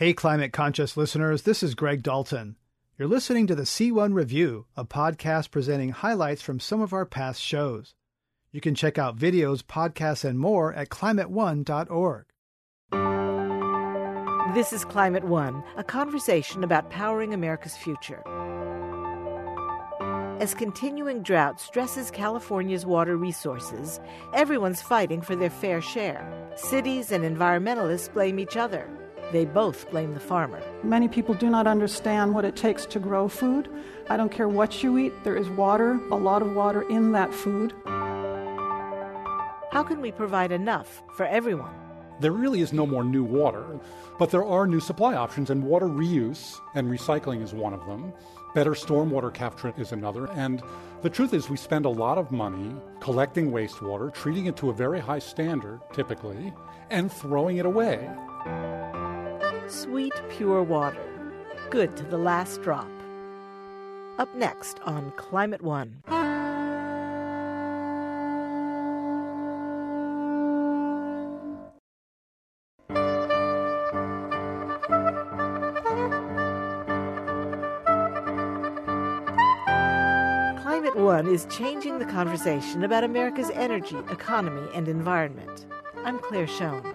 Hey, climate-conscious listeners, this is Greg Dalton. You're listening to the C1 Review, a podcast presenting highlights from some of our past shows. You can check out videos, podcasts, and more at climateone.org. This is Climate One, a conversation about powering America's future. As continuing drought stresses California's water resources, everyone's fighting for their fair share. Cities and environmentalists blame each other. They both blame the farmer. Many people do not understand what it takes to grow food. I don't care what you eat, there is water, a lot of water in that food. How can we provide enough for everyone? There really is no more new water, but there are new supply options, and water reuse and recycling is one of them. Better stormwater capture is another. And the truth is we spend a lot of money collecting wastewater, treating it to a very high standard, typically, and throwing it away. Sweet, pure water. Good to the last drop. Up next on Climate One. Climate One is changing the conversation about America's energy, economy, and environment. I'm Claire Schoen.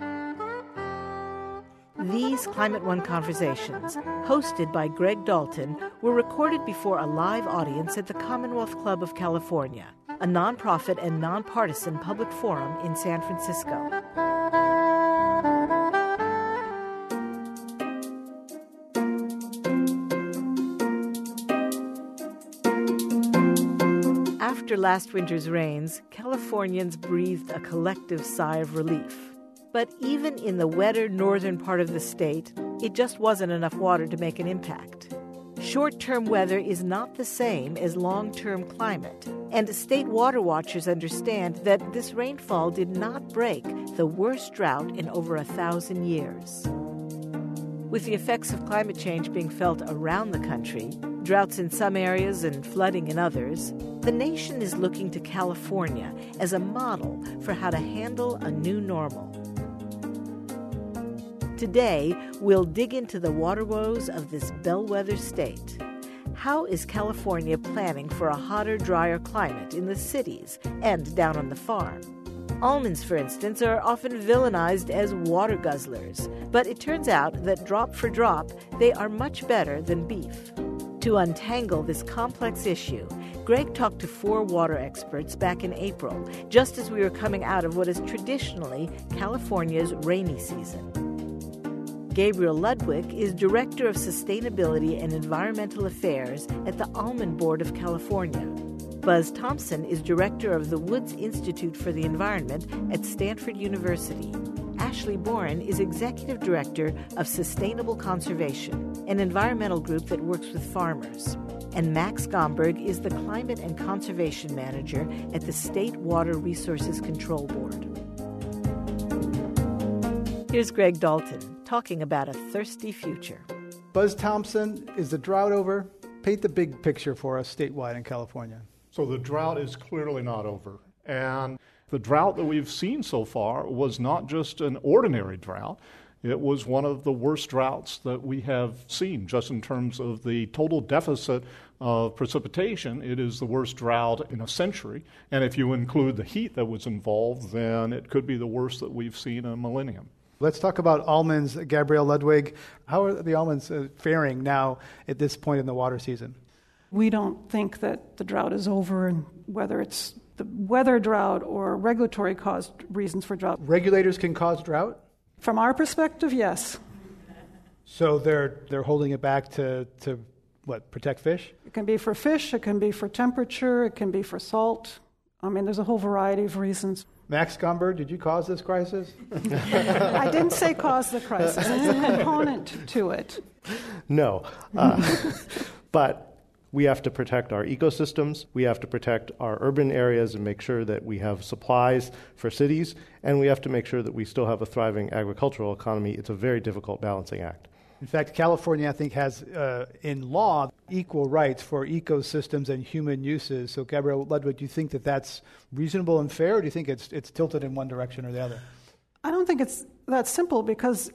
These Climate One conversations, hosted by Greg Dalton, were recorded before a live audience at the Commonwealth Club of California, a nonprofit and nonpartisan public forum in San Francisco. After last winter's rains, Californians breathed a collective sigh of relief. But even in the wetter northern part of the state, it just wasn't enough water to make an impact. Short-term weather is not the same as long-term climate, and state water watchers understand that this rainfall did not break the worst drought in over 1,000 years. With the effects of climate change being felt around the country, droughts in some areas and flooding in others, the nation is looking to California as a model for how to handle a new normal. Today, we'll dig into the water woes of this bellwether state. How is California planning for a hotter, drier climate in the cities and down on the farm? Almonds, for instance, are often villainized as water guzzlers, but it turns out that drop for drop, they are much better than beef. To untangle this complex issue, Greg talked to 4 water experts back in April, just as we were coming out of what is traditionally California's rainy season. Gabriel Ludwig is Director of Sustainability and Environmental Affairs at the Almond Board of California. Buzz Thompson is Director of the Woods Institute for the Environment at Stanford University. Ashley Boren is Executive Director of Sustainable Conservation, an environmental group that works with farmers. And Max Gomberg is the Climate and Conservation Manager at the State Water Resources Control Board. Here's Greg Dalton talking about a thirsty future. Buzz Thompson, is the drought over? Paint the big picture for us statewide in California. So the drought is clearly not over. And the drought that we've seen so far was not just an ordinary drought. It was one of the worst droughts that we have seen, just in terms of the total deficit of precipitation. It is the worst drought in a century. And if you include the heat that was involved, then it could be the worst that we've seen in a millennium. Let's talk about almonds. Gabriel Ludwig, how are the almonds faring now at this point in the water season? We don't think that the drought is over, and whether it's the weather drought or regulatory caused reasons for drought. Regulators can cause drought? From our perspective, yes. So they're holding it back to what, protect fish? It can be for fish, it can be for temperature, it can be for salt. I mean, there's a whole variety of reasons. Max Gomberg, did you cause this crisis? I didn't say cause the crisis. It's a component to it. No. But we have to protect our ecosystems. We have to protect our urban areas and make sure that we have supplies for cities. And we have to make sure that we still have a thriving agricultural economy. It's a very difficult balancing act. In fact, California, I think, has, in law, equal rights for ecosystems and human uses. So, Gabriel Ludwig, do you think that that's reasonable and fair, or do you think it's tilted in one direction or the other? I don't think it's that simple, because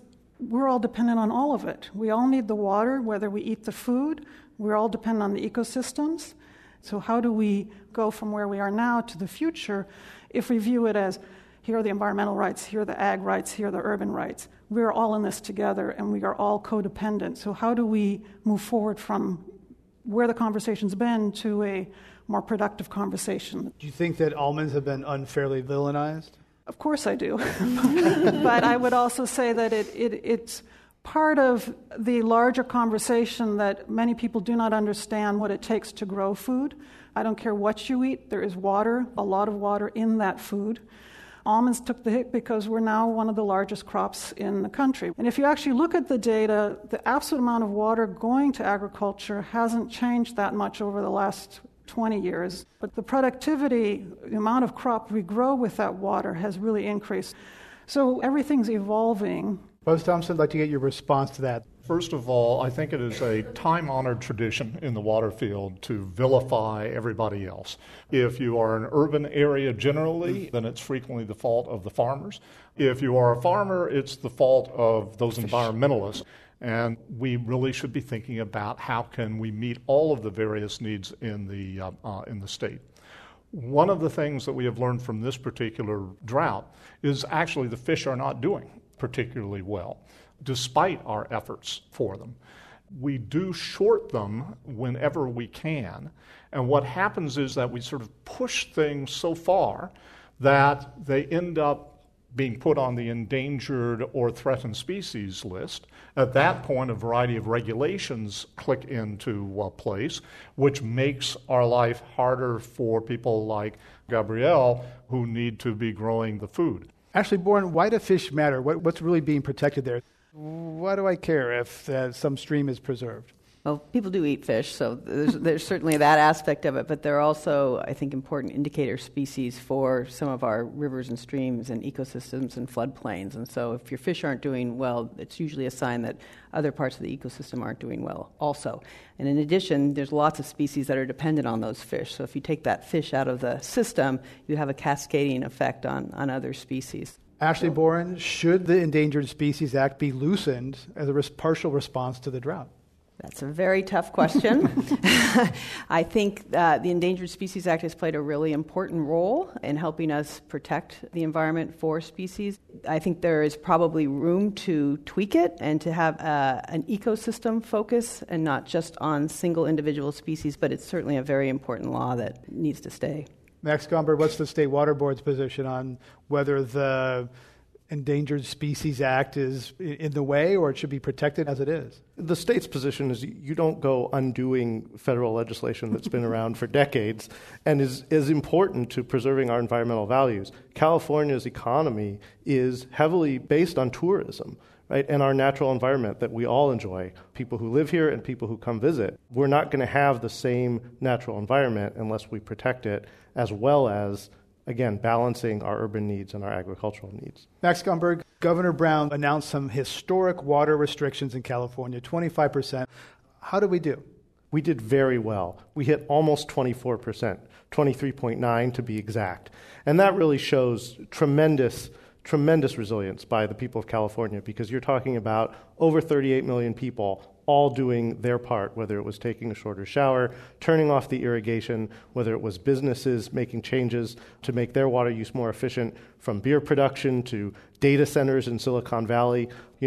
we're all dependent on all of it. We all need the water, whether we eat the food. We're all dependent on the ecosystems. So how do we go from where we are now to the future if we view it as, here are the environmental rights, here are the ag rights, here are the urban rights. We're all in this together, and we are all codependent. So how do we move forward from where the conversation's been to a more productive conversation? Do you think that almonds have been unfairly villainized? Of course I do. But I would also say that it's part of the larger conversation that many people do not understand what it takes to grow food. I don't care what you eat, there is water, a lot of water in that food. Almonds took the hit because we're now one of the largest crops in the country. And if you actually look at the data, the absolute amount of water going to agriculture hasn't changed that much over the last 20 years. But the productivity, the amount of crop we grow with that water has really increased. So everything's evolving. Buzz Thompson, I'd like to get your response to that. First of all, I think it is a time-honored tradition in the water field to vilify everybody else. If you are an urban area generally, then it's frequently the fault of the farmers. If you are a farmer, it's the fault of those environmentalists. And we really should be thinking about how can we meet all of the various needs in the state. One of the things that we have learned from this particular drought is actually the fish are not doing particularly well, despite our efforts for them. We do short them whenever we can, and what happens is that we sort of push things so far that they end up being put on the endangered or threatened species list. At that point, a variety of regulations click into place, which makes our life harder for people like Gabrielle who need to be growing the food. Ashley Bourne, why do fish matter? What's really being protected there? Why do I care if some stream is preserved? Well, people do eat fish, so there's certainly that aspect of it, but they're also, I think, important indicator species for some of our rivers and streams and ecosystems and floodplains. And so if your fish aren't doing well, it's usually a sign that other parts of the ecosystem aren't doing well also. And in addition, there's lots of species that are dependent on those fish. So if you take that fish out of the system, you have a cascading effect on other species. Ashley Bourne, should the Endangered Species Act be loosened as a partial response to the drought? That's a very tough question. I think the Endangered Species Act has played a really important role in helping us protect the environment for species. I think there is probably room to tweak it and to have an ecosystem focus and not just on single individual species, but it's certainly a very important law that needs to stay. Max Gomberg, what's the State Water Board's position on whether the Endangered Species Act is in the way or it should be protected as it is? The state's position is you don't go undoing federal legislation that's been around for decades and is important to preserving our environmental values. California's economy is heavily based on tourism, right, and our natural environment that we all enjoy, people who live here and people who come visit. We're not going to have the same natural environment unless we protect it, as well as again, balancing our urban needs and our agricultural needs. Max Gomberg, Governor Brown announced some historic water restrictions in California, 25%. How did we do? We did very well. We hit almost 24%, 23.9% to be exact. And that really shows tremendous resilience by the people of California, because you're talking about over 38 million people all doing their part, whether it was taking a shorter shower, turning off the irrigation, whether it was businesses making changes to make their water use more efficient, from beer production to data centers in Silicon Valley.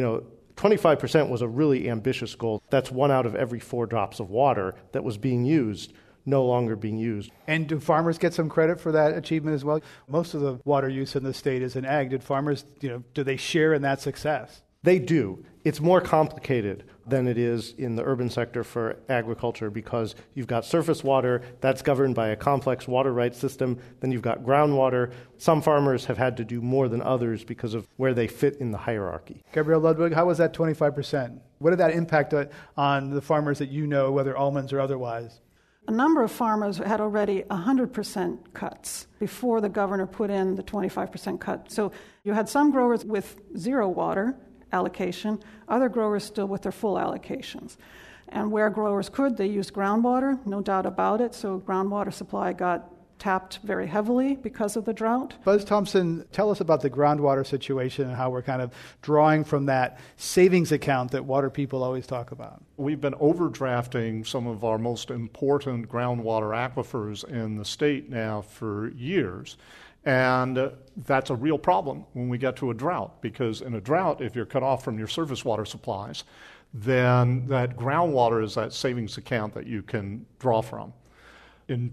25% was a really ambitious goal. That's 1 out of every 4 drops of water that was being used no longer being used. And do farmers get some credit for that achievement as well? Most of the water use in the state is in ag. Did farmers, do they share in that success? They do. It's more complicated than it is in the urban sector for agriculture, because you've got surface water that's governed by a complex water rights system. Then you've got groundwater. Some farmers have had to do more than others because of where they fit in the hierarchy. Gabrielle Ludwig, how was that 25%? What did that impact on the farmers that you know, whether almonds or otherwise? A number of farmers had already 100% cuts before the governor put in the 25% cut. So you had some growers with zero water allocation, other growers still with their full allocations. And where growers could, they used groundwater, no doubt about it. So groundwater supply got tapped very heavily because of the drought. Buzz Thompson, tell us about the groundwater situation and how we're kind of drawing from that savings account that water people always talk about. We've been overdrafting some of our most important groundwater aquifers in the state now for years. And that's a real problem when we get to a drought, because in a drought, if you're cut off from your surface water supplies, then that groundwater is that savings account that you can draw from. In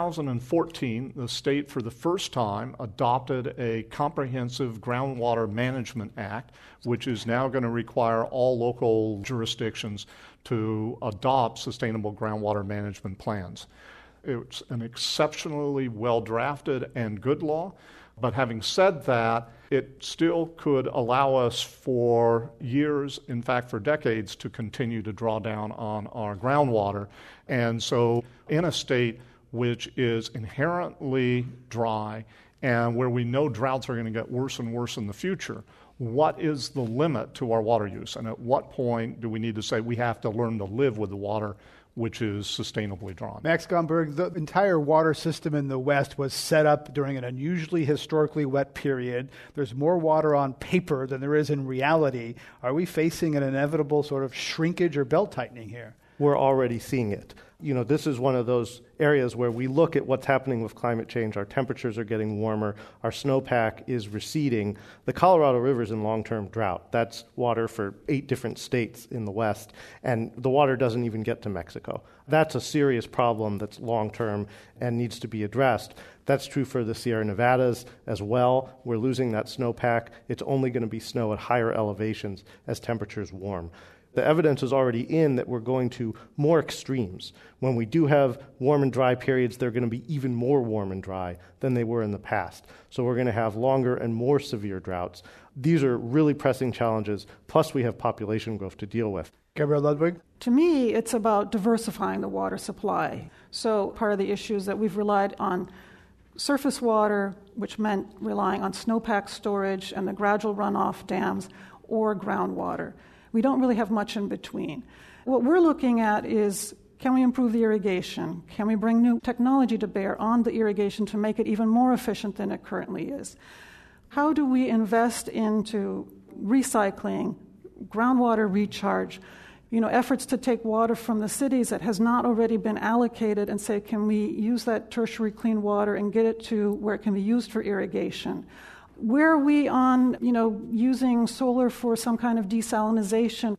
2014, the state for the first time adopted a comprehensive groundwater management act, which is now going to require all local jurisdictions to adopt sustainable groundwater management plans. It's an exceptionally well-drafted and good law, but having said that, it still could allow us for years, in fact for decades, to continue to draw down on our groundwater. And so in a state which is inherently dry and where we know droughts are going to get worse and worse in the future, what is the limit to our water use? And at what point do we need to say we have to learn to live with the water which is sustainably drawn? Max Gomberg, the entire water system in the West was set up during an unusually historically wet period. There's more water on paper than there is in reality. Are we facing an inevitable sort of shrinkage or belt tightening here? We're already seeing it. This is one of those areas where we look at what's happening with climate change. Our temperatures are getting warmer. Our snowpack is receding. The Colorado River is in long-term drought. That's water for 8 different states in the West, and the water doesn't even get to Mexico. That's a serious problem that's long-term and needs to be addressed. That's true for the Sierra Nevadas as well. We're losing that snowpack. It's only going to be snow at higher elevations as temperatures warm. The evidence is already in that we're going to more extremes. When we do have warm and dry periods, they're going to be even more warm and dry than they were in the past. So we're going to have longer and more severe droughts. These are really pressing challenges, plus we have population growth to deal with. Gabrielle Ludwig? To me, it's about diversifying the water supply. So part of the issue is that we've relied on surface water, which meant relying on snowpack storage and the gradual runoff dams, or groundwater. We don't really have much in between. What we're looking at is, can we improve the irrigation? Can we bring new technology to bear on the irrigation to make it even more efficient than it currently is? How do we invest into recycling, groundwater recharge, efforts to take water from the cities that has not already been allocated and say, can we use that tertiary clean water and get it to where it can be used for irrigation? Where are we on, using solar for some kind of desalinization?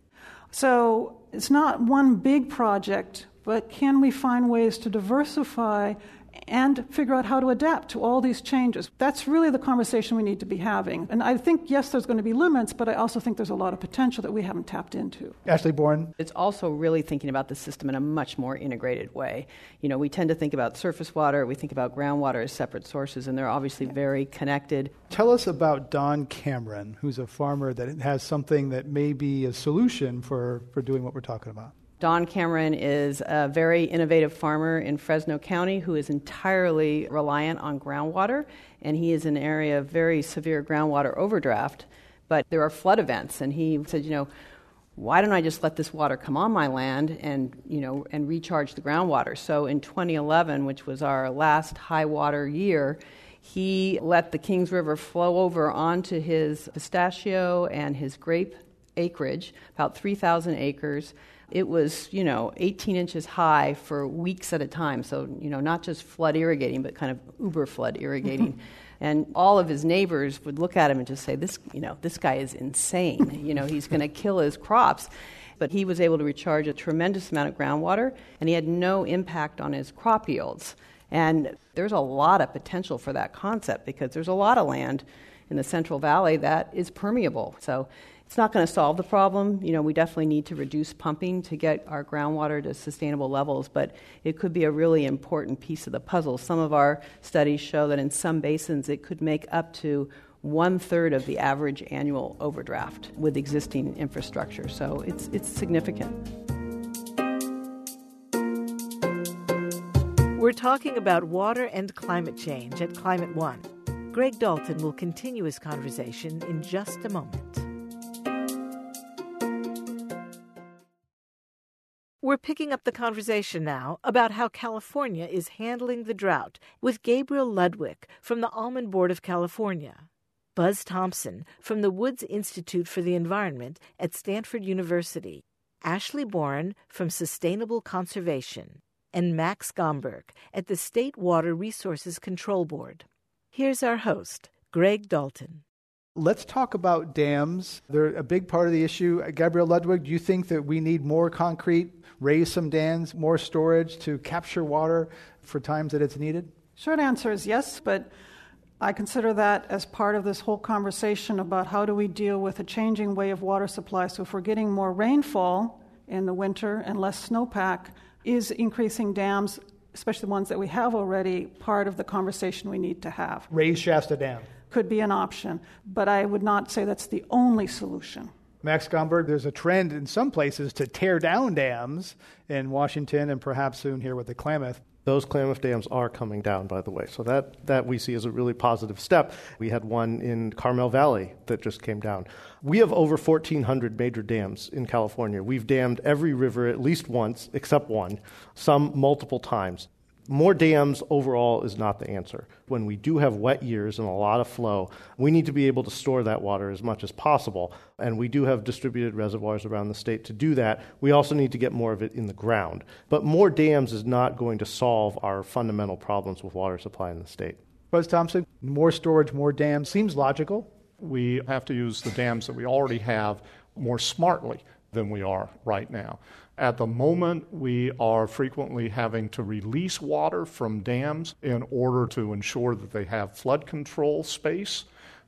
So it's not one big project, but can we find ways to diversify and figure out how to adapt to all these changes? That's really the conversation we need to be having. And I think, yes, there's going to be limits, but I also think there's a lot of potential that we haven't tapped into. Ashley Bourne? It's also really thinking about the system in a much more integrated way. We tend to think about surface water, we think about groundwater as separate sources, and they're obviously very connected. Tell us about Don Cameron, who's a farmer that has something that may be a solution for doing what we're talking about. Don Cameron is a very innovative farmer in Fresno County who is entirely reliant on groundwater, and he is in an area of very severe groundwater overdraft, but there are flood events, and he said, why don't I just let this water come on my land and recharge the groundwater? So in 2011, which was our last high water year, he let the Kings River flow over onto his pistachio and his grape acreage, about 3,000 acres. It was, 18 inches high for weeks at a time. So, not just flood irrigating, but kind of uber flood irrigating. And all of his neighbors would look at him and just say, this guy is insane. He's going to kill his crops. But he was able to recharge a tremendous amount of groundwater, and he had no impact on his crop yields. And there's a lot of potential for that concept because there's a lot of land in the Central Valley that is permeable. So it's not going to solve the problem. We definitely need to reduce pumping to get our groundwater to sustainable levels, but it could be a really important piece of the puzzle. Some of our studies show that in some basins it could make up to 1/3 of the average annual overdraft with existing infrastructure. So it's significant. We're talking about water and climate change at Climate One. Greg Dalton will continue his conversation in just a moment. We're picking up the conversation now about how California is handling the drought with Gabriel Ludwig from the Almond Board of California, Buzz Thompson from the Woods Institute for the Environment at Stanford University, Ashley Boren from Sustainable Conservation, and Max Gomberg at the State Water Resources Control Board. Here's our host, Greg Dalton. Let's talk about dams. They're a big part of the issue. Gabriel Ludwig, do you think that we need more concrete, raise some dams, more storage to capture water for times that it's needed? Short answer is yes, but I consider that as part of this whole conversation about how do we deal with a changing way of water supply. So if we're getting more rainfall in the winter and less snowpack, is increasing dams, especially the ones that we have already, part of the conversation we need to have. Raise Shasta Dam. Could be an option, but I would not say that's the only solution. Max Gomberg, there's a trend in some places to tear down dams in Washington and perhaps soon here with the Klamath. Those Klamath dams are coming down, by the way. So that we see as a really positive step. We had one in Carmel Valley that just came down. We have over 1,400 major dams in California. We've dammed every river at least once, except one, some multiple times. More dams overall is not the answer. When we do have wet years and a lot of flow, we need to be able to store that water as much as possible. And we do have distributed reservoirs around the state to do that. We also need to get more of it in the ground. But more dams is not going to solve our fundamental problems with water supply in the state. Buzz Thompson, more storage, more dams seems logical. We have to use the dams that we already have more smartly than we are right now. At the moment, we are frequently having to release water from dams in order to ensure that they have flood control space.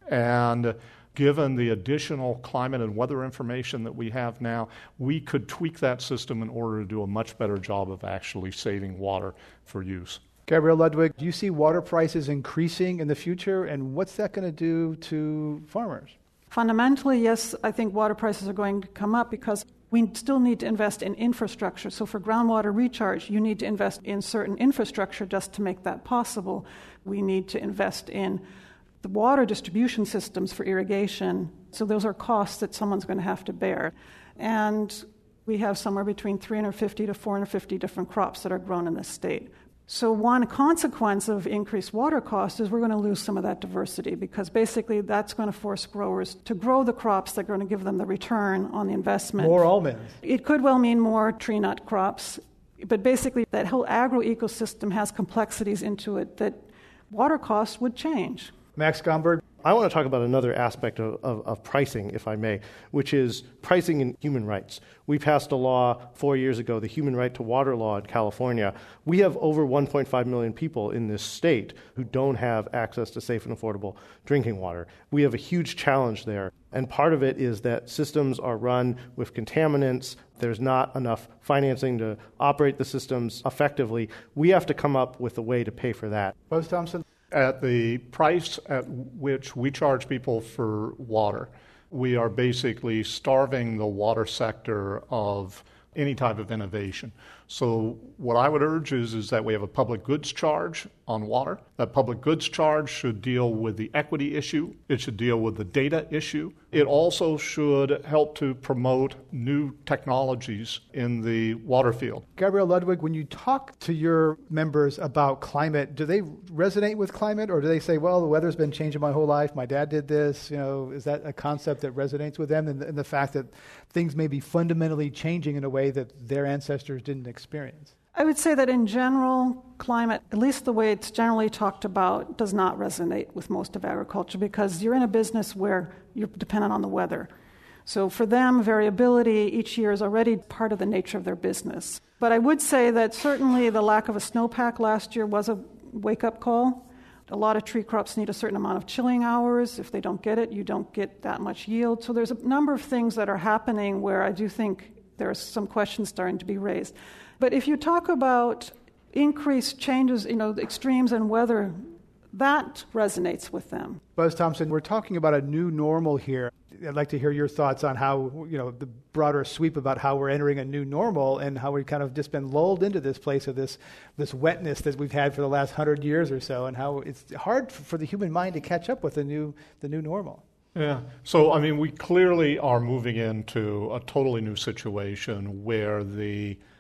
And given the additional climate and weather information that we have now, we could tweak that system in order to do a much better job of actually saving water for use. Gabriel Ludwig, do you see water prices increasing in the future, and what's that going to do to farmers? Fundamentally, yes, I think water prices are going to come up because we still need to invest in infrastructure. So for groundwater recharge, you need to invest in certain infrastructure just to make that possible. We need to invest in the water distribution systems for irrigation. So those are costs that someone's going to have to bear. And we have somewhere between 350 to 450 different crops that are grown in this state. So one consequence of increased water costs is we're going to lose some of that diversity because basically that's going to force growers to grow the crops that are going to give them the return on the investment. More almonds. It could well mean more tree nut crops, but basically that whole agro-ecosystem has complexities into it that water costs would change. Max Gomberg. I want to talk about another aspect of pricing, if I may, which is pricing in human rights. We passed a law 4 years ago, the Human Right to Water Law in California. We have over 1.5 million people in this state who don't have access to safe and affordable drinking water. We have a huge challenge there. And part of it is that systems are run with contaminants. There's not enough financing to operate the systems effectively. We have to come up with a way to pay for that. Buzz Thompson. At the price at which we charge people for water, we are basically starving the water sector of any type of innovation. So what I would urge is that we have a public goods charge on water. That public goods charge should deal with the equity issue. It should deal with the data issue. It also should help to promote new technologies in the water field. Gabriel Ludwig, when you talk to your members about climate, do they resonate with climate, or do they say, well, the weather's been changing my whole life, my dad did this, is that a concept that resonates with them, and the fact that things may be fundamentally changing in a way that their ancestors didn't experience? I would say that in general, climate, at least the way it's generally talked about, does not resonate with most of agriculture because you're in a business where you're dependent on the weather. So for them, variability each year is already part of the nature of their business. But I would say that certainly the lack of a snowpack last year was a wake-up call. A lot of tree crops need a certain amount of chilling hours. If they don't get it, you don't get that much yield. So there's a number of things that are happening where I do think there are some questions starting to be raised. But if you talk about increased changes, the extremes in weather, that resonates with them. Buzz Thompson, we're talking about a new normal here. I'd like to hear your thoughts on how, the broader sweep about how we're entering a new normal and how we've kind of just been lulled into this place of this wetness that we've had for the last 100 years or so, and how it's hard for the human mind to catch up with the new normal. Yeah. So, we clearly are moving into a totally new situation where the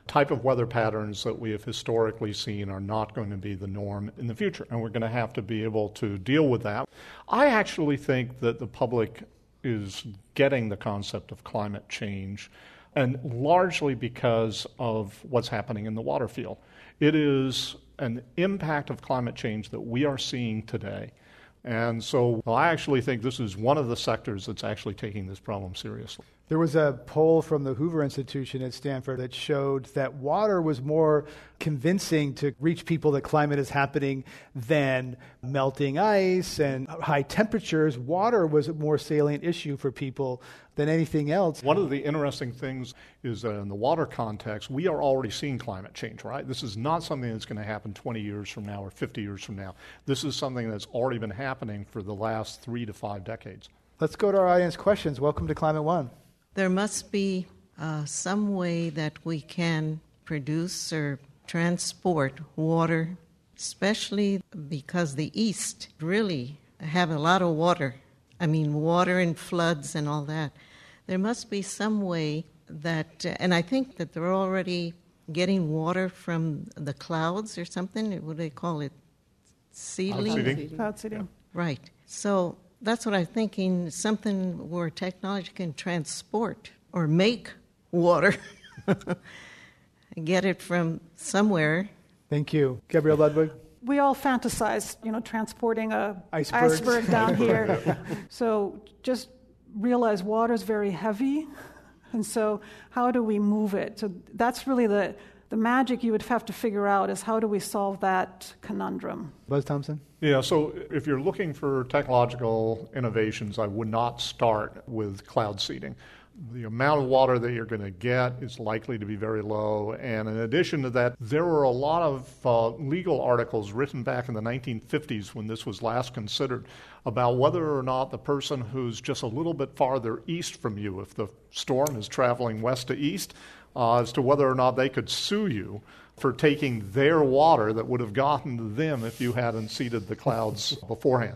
type of weather patterns that we have historically seen are not going to be the norm in the future, and we're going to have to be able to deal with that. I actually think that the public is getting the concept of climate change, and largely because of what's happening in the water field. It is an impact of climate change that we are seeing today. And so I actually think this is one of the sectors that's actually taking this problem seriously. There was a poll from the Hoover Institution at Stanford that showed that water was more convincing to reach people that climate is happening than melting ice and high temperatures. Water was a more salient issue for people than anything else. One of the interesting things is that in the water context, we are already seeing climate change, right? This is not something that's going to happen 20 years from now or 50 years from now. This is something that's already been happening for the last 3 to 5 decades. Let's go to our audience questions. Welcome to Climate One. There must be some way that we can produce or transport water, especially because the East really have a lot of water. I mean, water and floods and all that. There must be some way that, and I think that they're already getting water from the clouds or something. What do they call it? Seedling? Cloud seeding. Right. So that's what I'm thinking, something where technology can transport or make water, get it from somewhere. Thank you. Gabrielle Ludwig? We all fantasize, transporting a Icebergs. iceberg down here. So just realize water is very heavy, and so how do we move it? So that's really the magic you would have to figure out is how do we solve that conundrum? Buzz Thompson? Yeah, so if you're looking for technological innovations, I would not start with cloud seeding. The amount of water that you're going to get is likely to be very low. And in addition to that, there were a lot of legal articles written back in the 1950s when this was last considered about whether or not the person who's just a little bit farther east from you, if the storm is traveling west to east, as to whether or not they could sue you for taking their water that would have gotten to them if you hadn't seeded the clouds beforehand.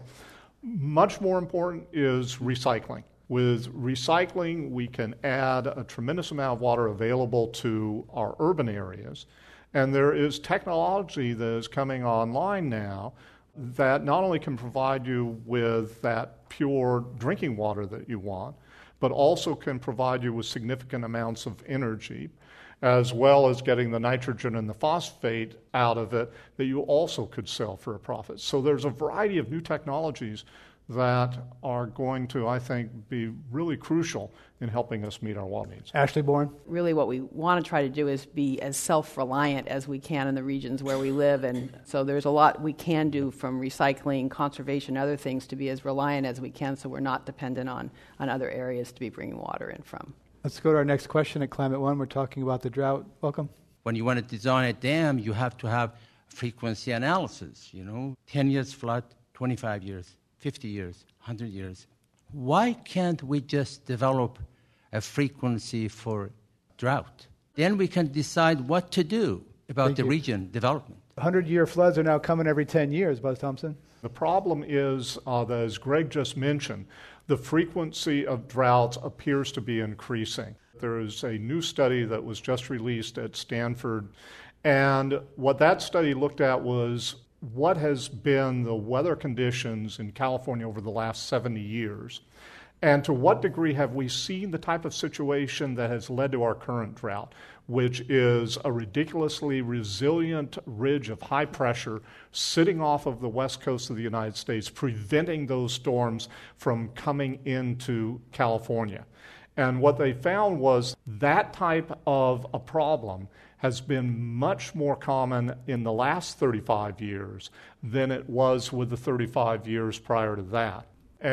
Much more important is recycling. With recycling, we can add a tremendous amount of water available to our urban areas. And there is technology that is coming online now that not only can provide you with that pure drinking water that you want, but also can provide you with significant amounts of energy, as well as getting the nitrogen and the phosphate out of it that you also could sell for a profit. So there's a variety of new technologies that are going to, I think, be really crucial in helping us meet our water needs. Ashley Bourne? Really what we want to try to do is be as self-reliant as we can in the regions where we live, and so there's a lot we can do from recycling, conservation, other things to be as reliant as we can so we're not dependent on other areas to be bringing water in from. Let's go to our next question at Climate One. We're talking about the drought. Welcome. When you want to design a dam, you have to have frequency analysis, 10 years flood, 25 years, 50 years, 100 years. Why can't we just develop a frequency for drought? Then we can decide what to do about the region development. 100-year floods are now coming every 10 years, Buzz Thompson. The problem is that, as Greg just mentioned, the frequency of droughts appears to be increasing. There is a new study that was just released at Stanford, and what that study looked at was what has been the weather conditions in California over the last 70 years, and to what degree have we seen the type of situation that has led to our current drought, which is a ridiculously resilient ridge of high pressure sitting off of the west coast of the United States, preventing those storms from coming into California. And what they found was that type of a problem has been much more common in the last 35 years than it was with the 35 years prior to that.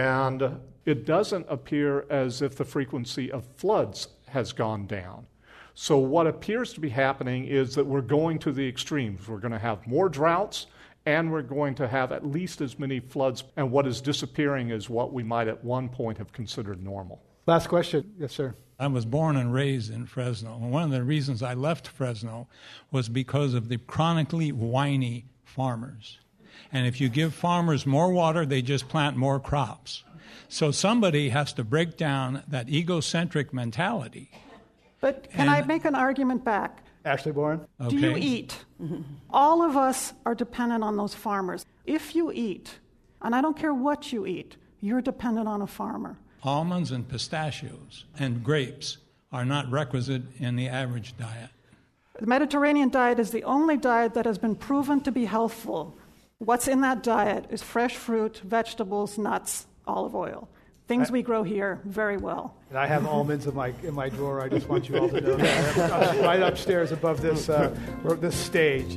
And it doesn't appear as if the frequency of floods has gone down. So what appears to be happening is that we're going to the extremes. We're going to have more droughts, and we're going to have at least as many floods, and what is disappearing is what we might at one point have considered normal. Last question. Yes, sir. I was born and raised in Fresno, and one of the reasons I left Fresno was because of the chronically whiny farmers. And if you give farmers more water, they just plant more crops. So somebody has to break down that egocentric mentality. But can I make an argument back? Ashley Boren? Do you eat? All of us are dependent on those farmers. If you eat, and I don't care what you eat, you're dependent on a farmer. Almonds and pistachios and grapes are not requisite in the average diet. The Mediterranean diet is the only diet that has been proven to be healthful. What's in that diet is fresh fruit, vegetables, nuts, olive oil. Things we grow here very well. And I have almonds in my drawer. I just want you all to know that. Right upstairs above this stage.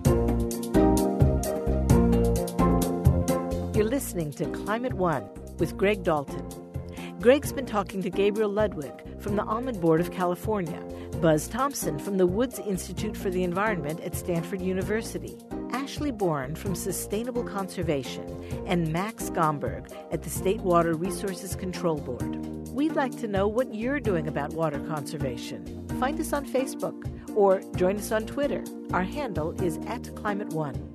You're listening to Climate One with Greg Dalton. Greg's been talking to Gabriel Ludwig from the Almond Board of California, Buzz Thompson from the Woods Institute for the Environment at Stanford University, Ashley Boren from Sustainable Conservation, and Max Gomberg at the State Water Resources Control Board. We'd like to know what you're doing about water conservation. Find us on Facebook or join us on Twitter. Our handle is @ClimateOne.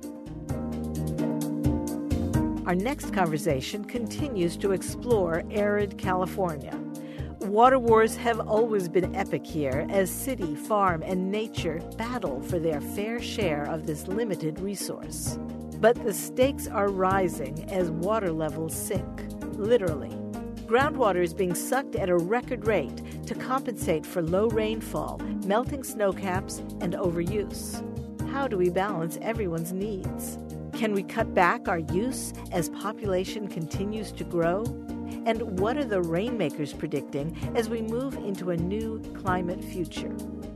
Our next conversation continues to explore arid California. Water wars have always been epic here as city, farm, and nature battle for their fair share of this limited resource. But the stakes are rising as water levels sink, literally. Groundwater is being sucked at a record rate to compensate for low rainfall, melting snowcaps, and overuse. How do we balance everyone's needs? Can we cut back our use as population continues to grow? And what are the rainmakers predicting as we move into a new climate future?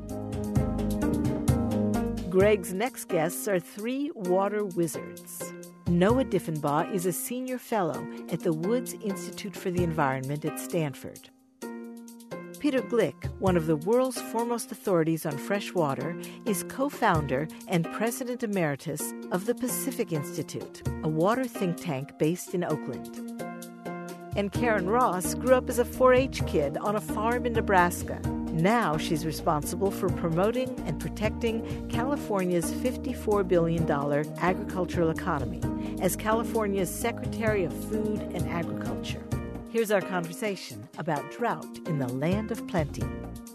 Greg's next guests are three water wizards. Noah Diffenbaugh is a senior fellow at the Woods Institute for the Environment at Stanford. Peter Glick, one of the world's foremost authorities on fresh water, is co-founder and president emeritus of the Pacific Institute, a water think tank based in Oakland. And Karen Ross grew up as a 4-H kid on a farm in Nebraska. Now she's responsible for promoting and protecting California's $54 billion agricultural economy as California's Secretary of Food and Agriculture. Here's our conversation about drought in the land of plenty.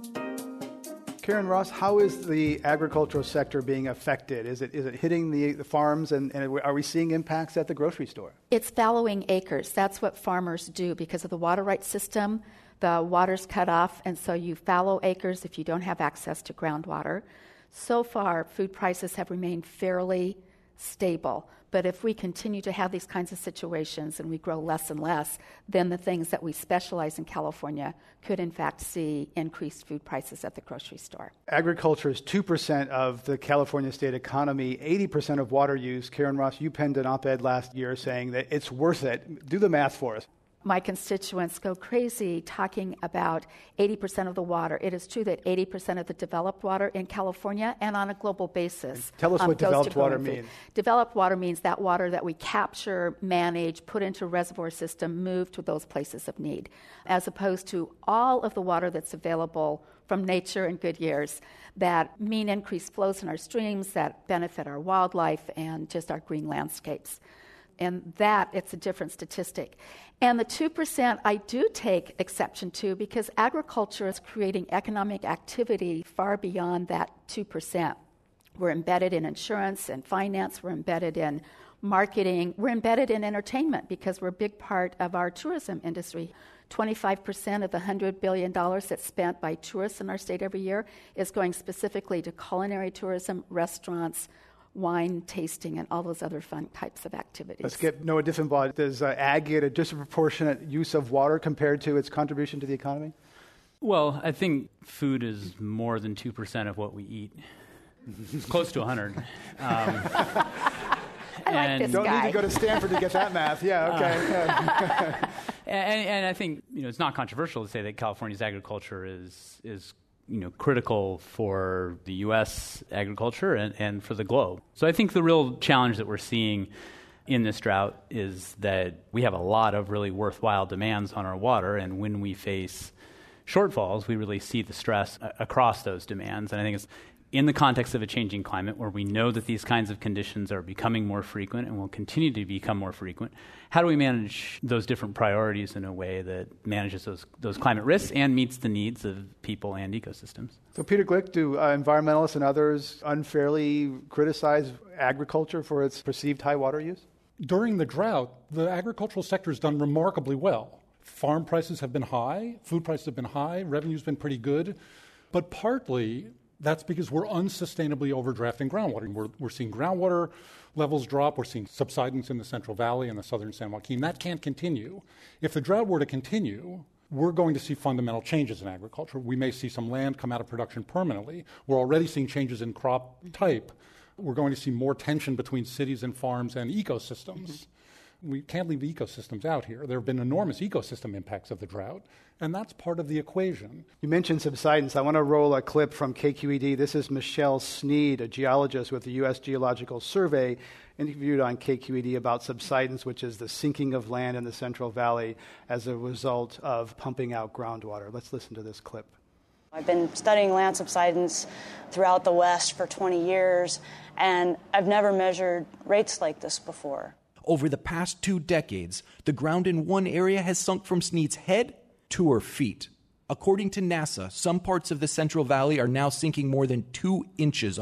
Karen Ross, how is the agricultural sector being affected? Is it hitting the farms, and are we seeing impacts at the grocery store? It's fallowing acres. That's what farmers do because of the water rights system. The water's cut off, and so you fallow acres if you don't have access to groundwater. So far, food prices have remained fairly stable. But if we continue to have these kinds of situations and we grow less and less, then the things that we specialize in California could in fact see increased food prices at the grocery store. Agriculture is 2% of the California state economy, 80% of water use. Karen Ross, you penned an op-ed last year saying that it's worth it. Do the math for us. My constituents go crazy talking about 80% of the water. It is true that 80% of the developed water in California and on a global basis. Tell us what developed water means. Developed water means that water that we capture, manage, put into a reservoir system, move to those places of need, as opposed to all of the water that's available from nature in good years that mean increased flows in our streams that benefit our wildlife and just our green landscapes. And that, it's a different statistic. And the 2% I do take exception to because agriculture is creating economic activity far beyond that 2%. We're embedded in insurance and finance. We're embedded in marketing. We're embedded in entertainment because we're a big part of our tourism industry. 25% of the $100 billion that's spent by tourists in our state every year is going specifically to culinary tourism, restaurants, wine tasting, and all those other fun types of activities. Let's get Noah Diffenbaugh. Does ag get a disproportionate use of water compared to its contribution to the economy? Well, I think food is more than 2% of what we eat. It's close to 100. I like this don't guy. need to go to Stanford to get that math. Yeah, okay. And I think it's not controversial to say that California's agriculture is critical for the U.S. agriculture and for the globe. So I think the real challenge that we're seeing in this drought is that we have a lot of really worthwhile demands on our water, and when we face shortfalls, we really see the stress across those demands. And I think it's in the context of a changing climate where we know that these kinds of conditions are becoming more frequent and will continue to become more frequent, how do we manage those different priorities in a way that manages those climate risks and meets the needs of people and ecosystems? So Peter Glick, do environmentalists and others unfairly criticize agriculture for its perceived high water use? During the drought, the agricultural sector has done remarkably well. Farm prices have been high, food prices have been high, revenue's been pretty good, but partly that's because we're unsustainably overdrafting groundwater. We're seeing groundwater levels drop. We're seeing subsidence in the Central Valley and the southern San Joaquin. That can't continue. If the drought were to continue, we're going to see fundamental changes in agriculture. We may see some land come out of production permanently. We're already seeing changes in crop type. We're going to see more tension between cities and farms and ecosystems. We can't leave the ecosystems out here. There have been enormous ecosystem impacts of the drought, and that's part of the equation. You mentioned subsidence. I want to roll a clip from KQED. This is Michelle Sneed, a geologist with the U.S. Geological Survey, interviewed on KQED about subsidence, which is the sinking of land in the Central Valley as a result of pumping out groundwater. Let's listen to this clip. I've been studying land subsidence throughout the West for 20 years, and I've never measured rates like this before. Over the past 2 decades, the ground in one area has sunk from Sneed's head to her feet. According to NASA, some parts of the Central Valley are now sinking more than 2 inches a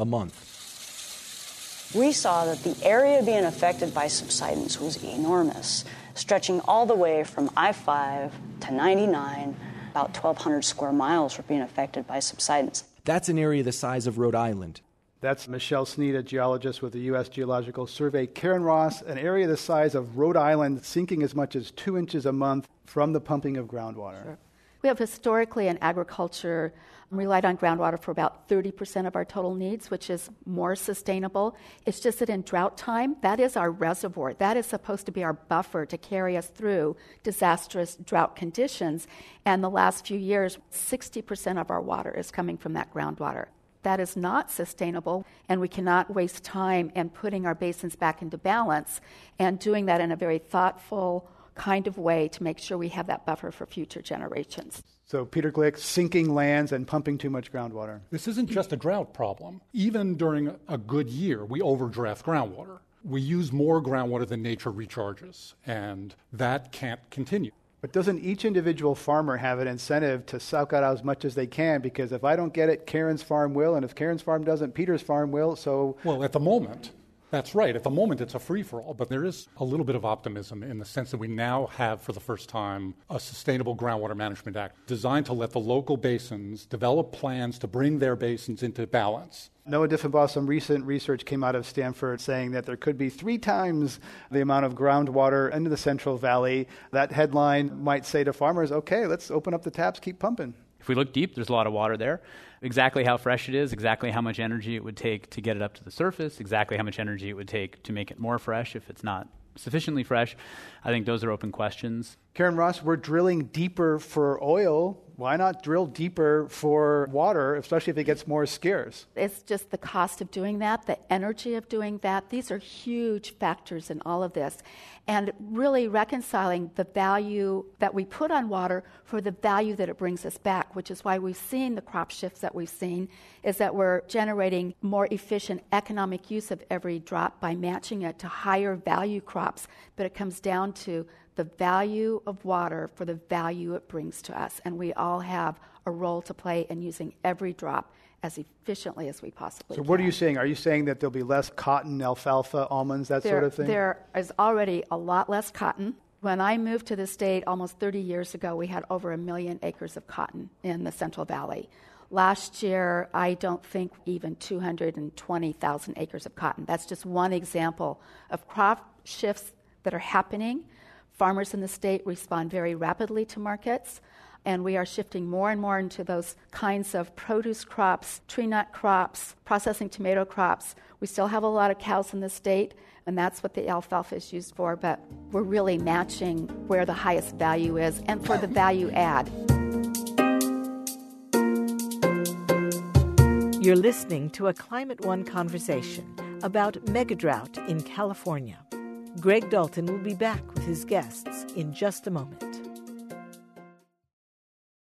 month. We saw that the area being affected by subsidence was enormous, stretching all the way from I-5 to 99. About 1,200 square miles were being affected by subsidence. That's an area the size of Rhode Island. That's Michelle Sneed, a geologist with the U.S. Geological Survey. Karen Ross, an area the size of Rhode Island sinking as much as 2 inches a month from the pumping of groundwater. Sure. We have historically in agriculture relied on groundwater for about 30% of our total needs, which is more sustainable. It's just that in drought time, that is our reservoir. That is supposed to be our buffer to carry us through disastrous drought conditions. And the last few years, 60% of our water is coming from that groundwater. That is not sustainable, and we cannot waste time in putting our basins back into balance and doing that in a very thoughtful kind of way to make sure we have that buffer for future generations. So Peter Glick, sinking lands and pumping too much groundwater. This isn't just a drought problem. Even during a good year, we overdraft groundwater. We use more groundwater than nature recharges, and that can't continue. But doesn't each individual farmer have an incentive to suck out as much as they can? Because if I don't get it, Karen's farm will, and if Karen's farm doesn't, Peter's farm will. So, well, at the moment, that's right. At the moment, it's a free-for-all. But there is a little bit of optimism in the sense that we now have, for the first time, a Sustainable Groundwater Management Act designed to let the local basins develop plans to bring their basins into balance. Noah Diffenbaugh, some recent research came out of Stanford saying that there could be 3 times the amount of groundwater into the Central Valley. That headline might say to farmers, okay, let's open up the taps, keep pumping. If we look deep, there's a lot of water there. Exactly how fresh it is, exactly how much energy it would take to get it up to the surface, exactly how much energy it would take to make it more fresh if it's not sufficiently fresh. I think those are open questions. Karen Ross, we're drilling deeper for oil. Why not drill deeper for water, especially if it gets more scarce? It's just the cost of doing that, the energy of doing that. These are huge factors in all of this. And really reconciling the value that we put on water for the value that it brings us back, which is why we've seen the crop shifts that we've seen, is that we're generating more efficient economic use of every drop by matching it to higher value crops. But it comes down to the value of water for the value it brings to us. And we all have a role to play in using every drop as efficiently as we possibly can. So what are you saying? Are you saying that there'll be less cotton, alfalfa, almonds, that sort of thing? There is already a lot less cotton. When I moved to the state almost 30 years ago, we had over 1 million acres of cotton in the Central Valley. Last year, I don't think even 220,000 acres of cotton. That's just one example of crop shifts that are happening. Farmers in the state respond very rapidly to markets, and we are shifting more and more into those kinds of produce crops, tree nut crops, processing tomato crops. We still have a lot of cows in the state, and that's what the alfalfa is used for, but we're really matching where the highest value is and for the value add. You're listening to a Climate One conversation about megadrought in California. Greg Dalton will be back with his guests in just a moment.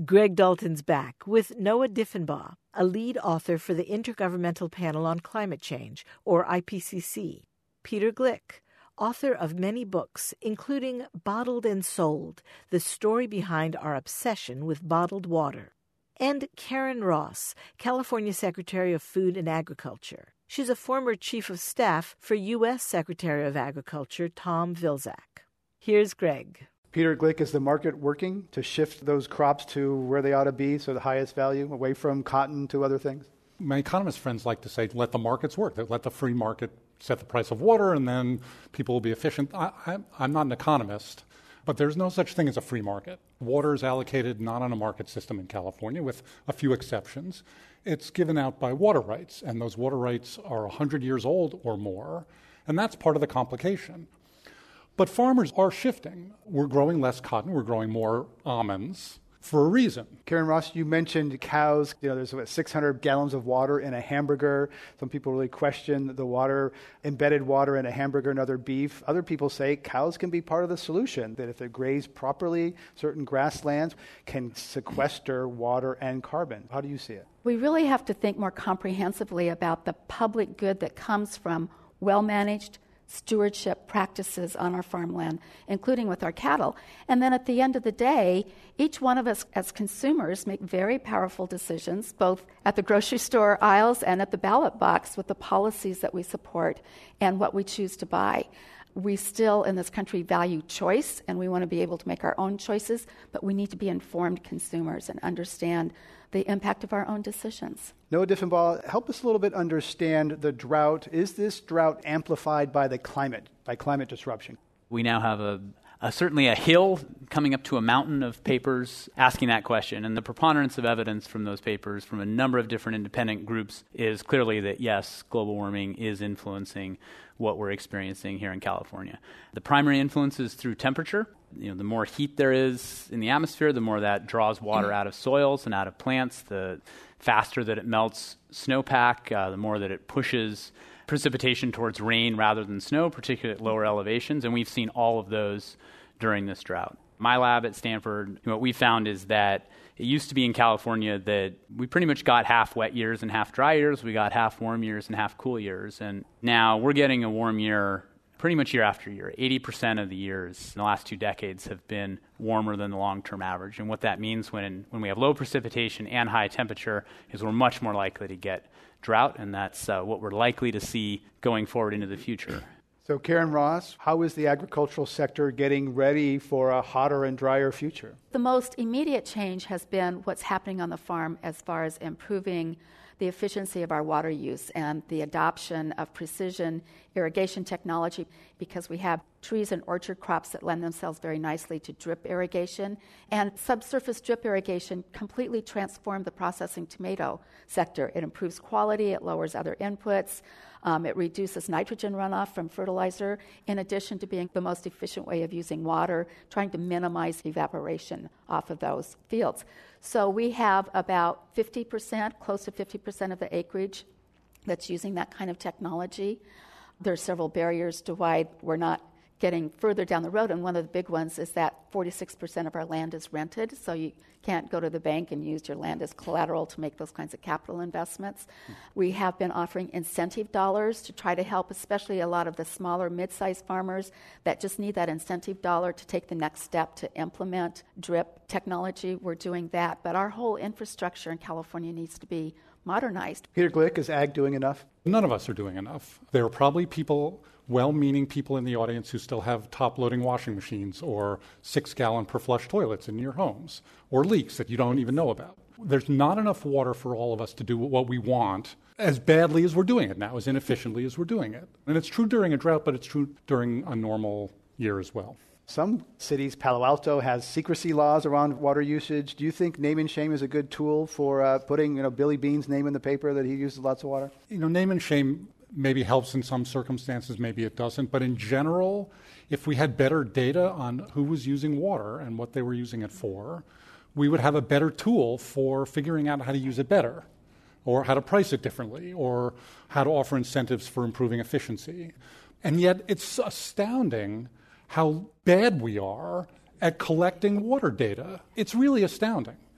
Greg Dalton's back with Noah Diffenbaugh, a lead author for the Intergovernmental Panel on Climate Change, or IPCC. Peter Glick, author of many books, including Bottled and Sold, the story behind our obsession with bottled water. And Karen Ross, California Secretary of Food and Agriculture. She's a former chief of staff for U.S. Secretary of Agriculture Tom Vilsack. Here's Greg. Peter Glick, is the market working to shift those crops to where they ought to be, so the highest value, away from cotton to other things? My economist friends like to say, let the markets work, let the free market set the price of water, and then people will be efficient. I'm not an economist, but there's no such thing as a free market. Water is allocated not on a market system in California, with a few exceptions. It's given out by water rights, and those water rights are 100 years old or more, and that's part of the complication. But farmers are shifting. We're growing less cotton, we're growing more almonds for a reason. Karen Ross, you mentioned cows. There's about 600 gallons of water in a hamburger. Some people really question the water, embedded water in a hamburger and other beef. Other people say cows can be part of the solution, that if they're grazed properly, certain grasslands can sequester water and carbon. How do you see it? We really have to think more comprehensively about the public good that comes from well-managed stewardship practices on our farmland, including with our cattle. And then at the end of the day, each one of us as consumers make very powerful decisions, both at the grocery store aisles and at the ballot box, with the policies that we support and what we choose to buy. We still, in this country, value choice, and we want to be able to make our own choices, but we need to be informed consumers and understand the impact of our own decisions. Noah Diffenbaugh, help us a little bit understand the drought. Is this drought amplified by the climate, by climate disruption? We now have certainly a hill coming up to a mountain of papers asking that question. And the preponderance of evidence from those papers from a number of different independent groups is clearly that, yes, global warming is influencing what we're experiencing here in California. The primary influence is through temperature. The more heat there is in the atmosphere, the more that draws water out of soils and out of plants. The faster that it melts snowpack, the more that it pushes precipitation towards rain rather than snow, particularly at lower elevations. And we've seen all of those during this drought. My lab at Stanford, what we found is that it used to be in California that we pretty much got half wet years and half dry years. We got half warm years and half cool years. And now we're getting a warm year pretty much year after year. 80% of the years in the last 2 decades have been warmer than the long-term average. And what that means when we have low precipitation and high temperature is we're much more likely to get drought, and that's what we're likely to see going forward into the future. So Karen Ross, how is the agricultural sector getting ready for a hotter and drier future? The most immediate change has been what's happening on the farm as far as improving the efficiency of our water use and the adoption of precision irrigation technology, because we have trees and orchard crops that lend themselves very nicely to drip irrigation. And subsurface drip irrigation completely transformed the processing tomato sector. It improves quality, it lowers other inputs, it reduces nitrogen runoff from fertilizer, in addition to being the most efficient way of using water, trying to minimize evaporation off of those fields. So we have about 50%, close to 50% of the acreage that's using that kind of technology. There are several barriers to why we're not getting further down the road, and one of the big ones is that 46% of our land is rented, so you can't go to the bank and use your land as collateral to make those kinds of capital investments. We have been offering incentive dollars to try to help, especially a lot of the smaller, mid-sized farmers that just need that incentive dollar to take the next step to implement drip technology. We're doing that, but our whole infrastructure in California needs to be modernized. Peter Glick, is ag doing enough? None of us are doing enough. There are probably people, well-meaning people in the audience, who still have top-loading washing machines or 6-gallon per flush toilets in your homes, or leaks that you don't even know about. There's not enough water for all of us to do what we want as badly as we're doing it now, as inefficiently as we're doing it. And it's true during a drought, but it's true during a normal year as well. Some cities, Palo Alto, has secrecy laws around water usage. Do you think name and shame is a good tool for putting Billy Bean's name in the paper that he uses lots of water? Name and shame maybe helps in some circumstances, maybe it doesn't. But in general, if we had better data on who was using water and what they were using it for, we would have a better tool for figuring out how to use it better, or how to price it differently, or how to offer incentives for improving efficiency. And yet it's astounding how bad we are at collecting water data. It's really astounding.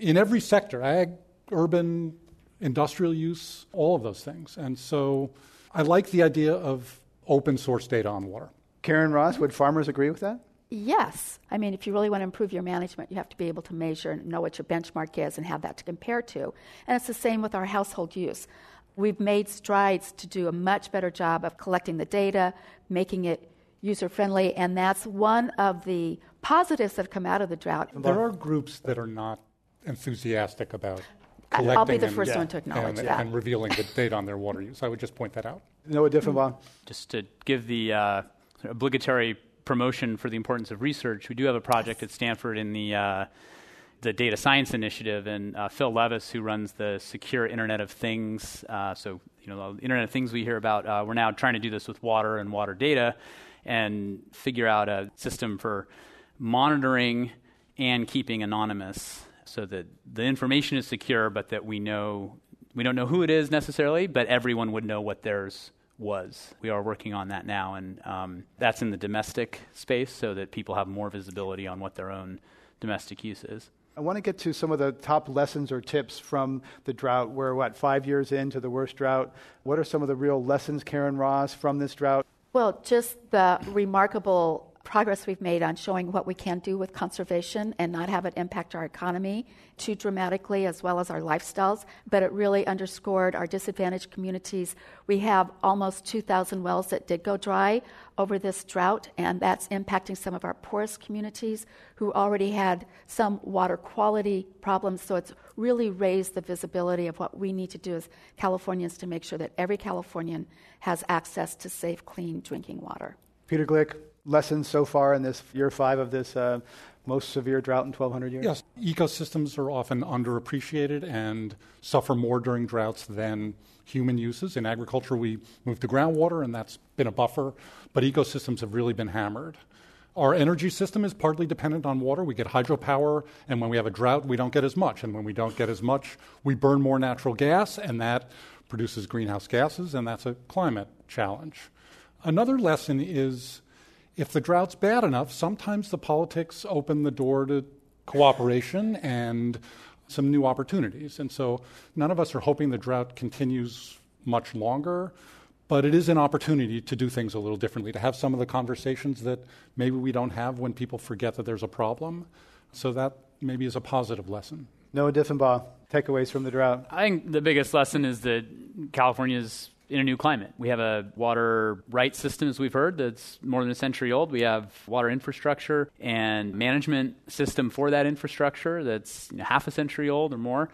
in every sector, ag, urban, industrial use, all of those things. And so I like the idea of open source data on water. Karen Ross, would farmers agree with that? Yes. I mean, if you really want to improve your management, you have to be able to measure and know what your benchmark is and have that to compare to. And it's the same with our household use. We've made strides to do a much better job of collecting the data, making it user-friendly, and that's one of the positives that have come out of the drought. There are groups that are not enthusiastic about collecting I'll be the first one to acknowledge that. And revealing the data on their water use. I would just point that out. Noah Diffenbaugh. Just to give the obligatory promotion for the importance of research, we do have a project at Stanford in the Data Science Initiative, and Phil Levis, who runs the Secure Internet of Things, the Internet of Things we hear about, we're now trying to do this with water and water data and figure out a system for monitoring and keeping anonymous so that the information is secure, but that we don't know who it is necessarily, but everyone would know what theirs was. We are working on that now, and that's in the domestic space so that people have more visibility on what their own domestic use is. I want to get to some of the top lessons or tips from the drought. We're, 5 years into the worst drought? What are some of the real lessons, Karen Ross, from this drought? Well, just the remarkable progress we've made on showing what we can do with conservation and not have it impact our economy too dramatically as well as our lifestyles, but it really underscored our disadvantaged communities. We have almost 2,000 wells that did go dry over this drought, and that's impacting some of our poorest communities who already had some water quality problems, so it's really raised the visibility of what we need to do as Californians to make sure that every Californian has access to safe, clean drinking water. Peter Glick, lessons so far in this year 5 of this most severe drought in 1,200 years? Yes, ecosystems are often underappreciated and suffer more during droughts than human uses. In agriculture, we move to groundwater, and that's been a buffer, but ecosystems have really been hammered. Our energy system is partly dependent on water. We get hydropower, and when we have a drought, we don't get as much. And when we don't get as much, we burn more natural gas, and that produces greenhouse gases, and that's a climate challenge. Another lesson is, if the drought's bad enough, sometimes the politics open the door to cooperation and some new opportunities. And so none of us are hoping the drought continues much longer, but it is an opportunity to do things a little differently, to have some of the conversations that maybe we don't have when people forget that there's a problem. So that maybe is a positive lesson. Noah Diffenbaugh, takeaways from the drought. I think the biggest lesson is that California's in a new climate. We have a water rights system, as we've heard, that's more than a century old. We have water infrastructure and management system for that infrastructure that's half a century old or more.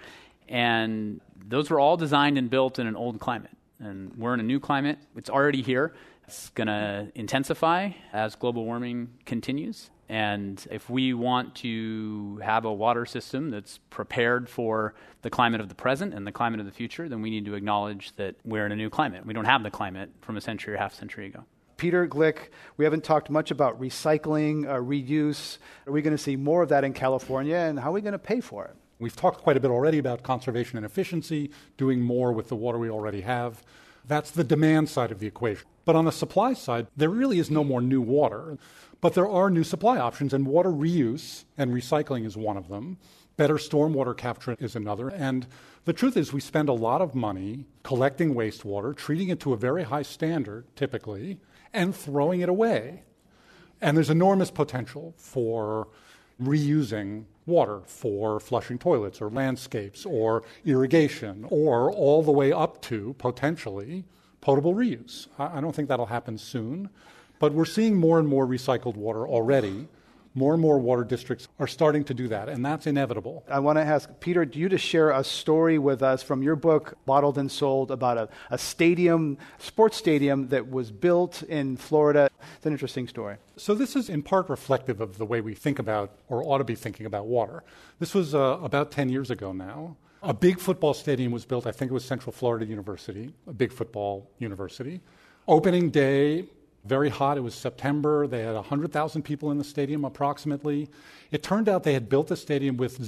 And those were all designed and built in an old climate. And we're in a new climate. It's already here. It's going to intensify as global warming continues. And if we want to have a water system that's prepared for the climate of the present and the climate of the future, then we need to acknowledge that we're in a new climate. We don't have the climate from a century or half century ago. Peter Glick, we haven't talked much about recycling, reuse. Are we going to see more of that in California, and how are we going to pay for it? We've talked quite a bit already about conservation and efficiency, doing more with the water we already have. That's the demand side of the equation. But on the supply side, there really is no more new water. But there are new supply options, and water reuse and recycling is one of them. Better stormwater capture is another. And the truth is, we spend a lot of money collecting wastewater, treating it to a very high standard, typically, and throwing it away. And there's enormous potential for reusing water for flushing toilets or landscapes or irrigation, or all the way up to, potentially, potable reuse. I don't think that'll happen soon. But we're seeing more and more recycled water already. More and more water districts are starting to do that, and that's inevitable. I want to ask Peter, do you to share a story with us from your book, Bottled and Sold, about a stadium, sports stadium that was built in Florida. It's an interesting story. So this is in part reflective of the way we think about, or ought to be thinking about, water. This was about 10 years ago now. A big football stadium was built. I think it was Central Florida University, a big football university. Opening day, very hot. It was September. They had 100,000 people in the stadium approximately. It turned out they had built the stadium with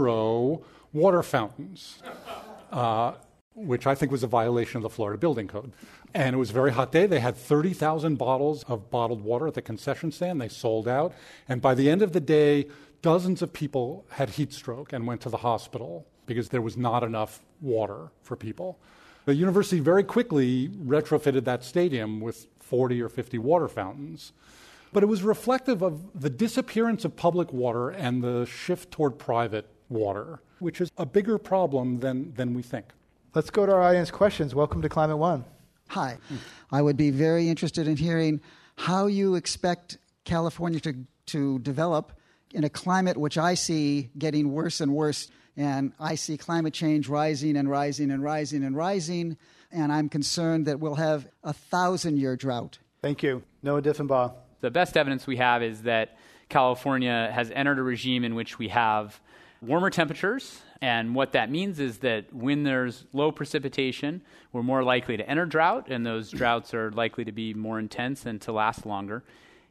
0 water fountains, which I think was a violation of the Florida Building Code. And it was a very hot day. They had 30,000 bottles of bottled water at the concession stand. They sold out. And by the end of the day, dozens of people had heat stroke and went to the hospital because there was not enough water for people. The university very quickly retrofitted that stadium with 40 or 50 water fountains. But it was reflective of the disappearance of public water and the shift toward private water, which is a bigger problem than we think. Let's go to our audience questions. Welcome to Climate One. Hi. I would be very interested in hearing how you expect California to develop in a climate which I see getting worse and worse. And I see climate change rising and rising and rising and rising. And I'm concerned that we'll have a 1,000-year drought. Thank you. Noah Diffenbaugh. The best evidence we have is that California has entered a regime in which we have warmer temperatures. And what that means is that when there's low precipitation, we're more likely to enter drought, and those droughts are likely to be more intense and to last longer.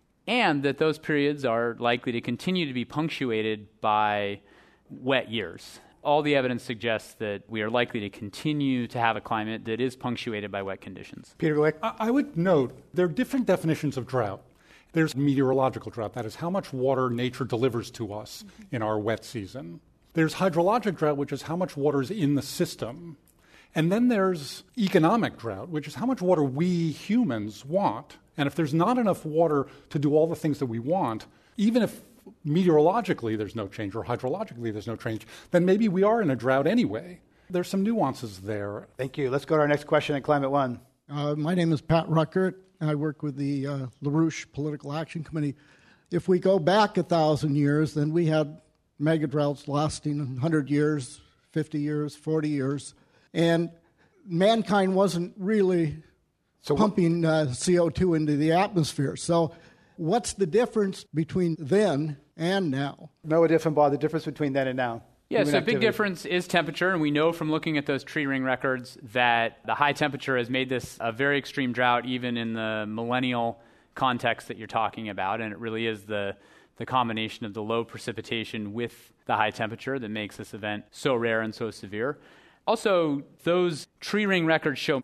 And that those periods are likely to continue to be punctuated by wet years. All the evidence suggests that we are likely to continue to have a climate that is punctuated by wet conditions. Peter Glick. I would note there are different definitions of drought. There's meteorological drought, that is how much water nature delivers to us in our wet season. There's hydrologic drought, which is how much water is in the system. And then there's economic drought, which is how much water we humans want. And if there's not enough water to do all the things that we want, even if meteorologically there's no change or hydrologically there's no change, then maybe we are in a drought anyway. There's some nuances there. Thank you. Let's go to our next question at Climate One. My name is Pat Ruckert. I work with the LaRouche Political Action Committee. If we go back 1,000 years, then we had mega droughts lasting 100 years, 50 years, 40 years. And mankind wasn't really pumping CO2 into the atmosphere. So what's the difference between then and now? Noah Diffenbaugh, the difference between then and now. Yeah, so a big difference is temperature, and we know from looking at those tree ring records that the high temperature has made this a very extreme drought, even in the millennial context that you're talking about, and it really is the combination of the low precipitation with the high temperature that makes this event so rare and so severe. Also, those tree ring records show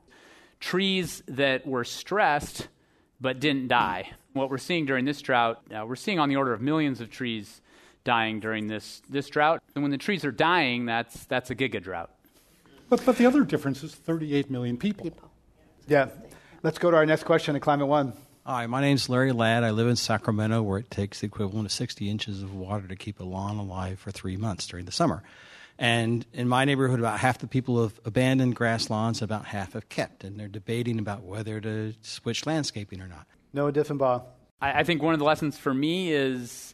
trees that were stressed but didn't die. What we're seeing during this drought, we're seeing on the order of millions of trees dying during this drought. And when the trees are dying, that's a giga drought. But the other difference is 38 million people. Yeah. Let's go to our next question at Climate One. Hi, my name's Larry Ladd. I live in Sacramento, where it takes the equivalent of 60 inches of water to keep a lawn alive for 3 months during the summer. And in my neighborhood, about half the people have abandoned grass lawns, about half have kept, and they're debating about whether to switch landscaping or not. Noah Diffenbaugh. I think one of the lessons for me is,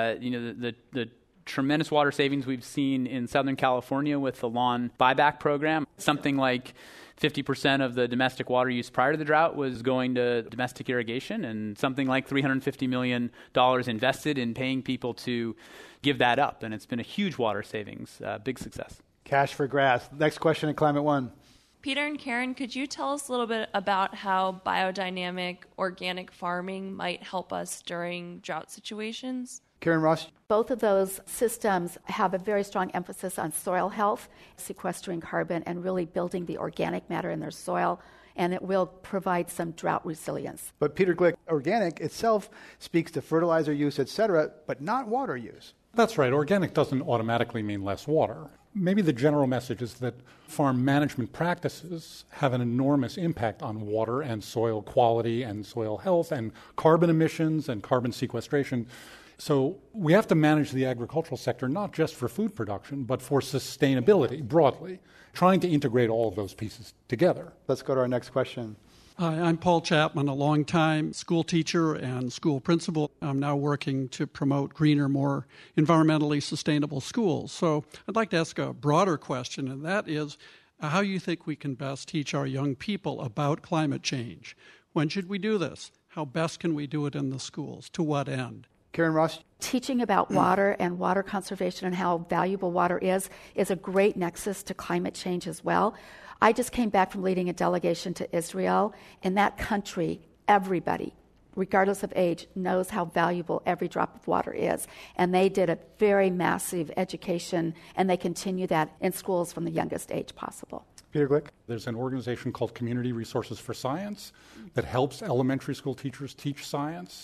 the tremendous water savings we've seen in Southern California with the lawn buyback program. Something like 50% of the domestic water use prior to the drought was going to domestic irrigation, and something like $350 million invested in paying people to give that up. And it's been a huge water savings, big success. Cash for grass. Next question at Climate One. Peter and Karen, could you tell us a little bit about how biodynamic organic farming might help us during drought situations? Karen Ross. Both of those systems have a very strong emphasis on soil health, sequestering carbon and really building the organic matter in their soil, and it will provide some drought resilience. But Peter Glick, organic itself speaks to fertilizer use, etc., but not water use. That's right. Organic doesn't automatically mean less water. Maybe the general message is that farm management practices have an enormous impact on water and soil quality and soil health and carbon emissions and carbon sequestration. So we have to manage the agricultural sector not just for food production, but for sustainability broadly, trying to integrate all of those pieces together. Let's go to our next question. Hi, I'm Paul Chapman, a longtime school teacher and school principal. I'm now working to promote greener, more environmentally sustainable schools. So I'd like to ask a broader question, and that is how you think we can best teach our young people about climate change. When should we do this? How best can we do it in the schools? To what end? Karen Ross. Teaching about water and water conservation and how valuable water is a great nexus to climate change as well. I just came back from leading a delegation to Israel. In that country, everybody, regardless of age, knows how valuable every drop of water is. And they did a very massive education, and they continue that in schools from the youngest age possible. Peter Glick. There's an organization called Community Resources for Science that helps elementary school teachers teach science.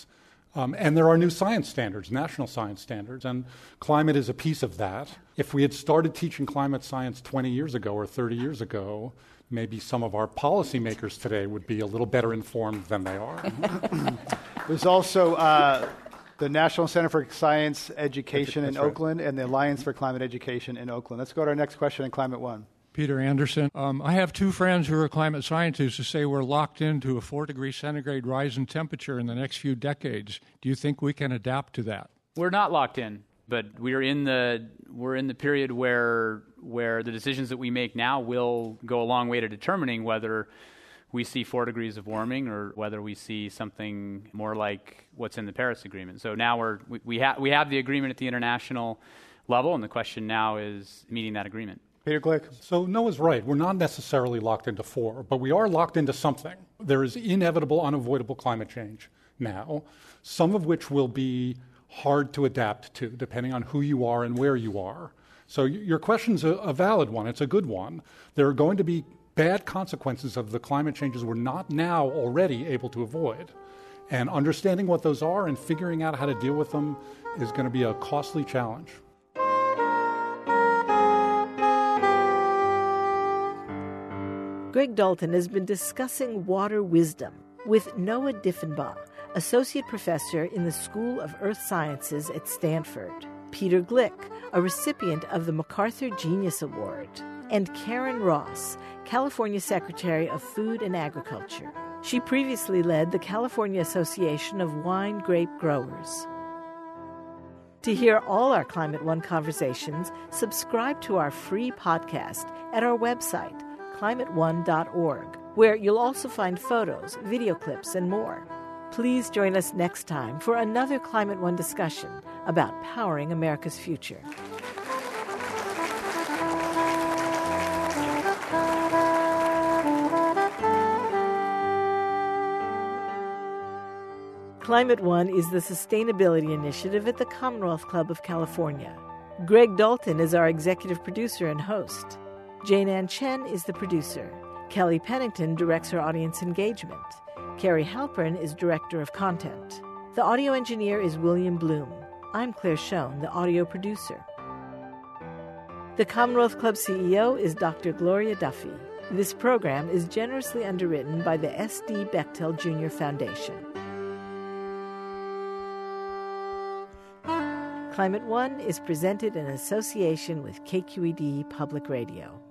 And there are new science standards, national science standards, and climate is a piece of that. If we had started teaching climate science 20 years ago or 30 years ago, maybe some of our policymakers today would be a little better informed than they are. There's also the National Center for Science Education in Oakland and the Alliance for Climate Education in Oakland. Let's go to our next question in Climate One. Peter Anderson. I have two friends who are climate scientists who say we're locked into a 4 degree centigrade rise in temperature in the next few decades. Do you think we can adapt to that? We're not locked in, but we're in the period where the decisions that we make now will go a long way to determining whether we see 4 degrees of warming or whether we see something more like what's in the Paris Agreement. So now we have the agreement at the international level, and the question now is meeting that agreement. Peter Glick. So Noah's right. We're not necessarily locked into 4, but we are locked into something. There is inevitable, unavoidable climate change now, some of which will be hard to adapt to, depending on who you are and where you are. So your question's a valid one. It's a good one. There are going to be bad consequences of the climate changes we're not now already able to avoid. And understanding what those are and figuring out how to deal with them is going to be a costly challenge. Greg Dalton has been discussing water wisdom with Noah Diffenbaugh, Associate Professor in the School of Earth Sciences at Stanford, Peter Glick, a recipient of the MacArthur Genius Award, and Karen Ross, California Secretary of Food and Agriculture. She previously led the California Association of Wine Grape Growers. To hear all our Climate One conversations, subscribe to our free podcast at our website, climateone.org, where you'll also find photos, video clips, and more. Please join us next time for another Climate One discussion about powering America's future. Climate One is the sustainability initiative at the Commonwealth Club of California. Greg Dalton is our executive producer and host. Jane Ann Chen is the producer. Kelly Pennington directs our audience engagement. Carrie Halpern is director of content. The audio engineer is William Bloom. I'm Claire Schoen, the audio producer. The Commonwealth Club CEO is Dr. Gloria Duffy. This program is generously underwritten by the S.D. Bechtel Jr. Foundation. Climate One is presented in association with KQED Public Radio.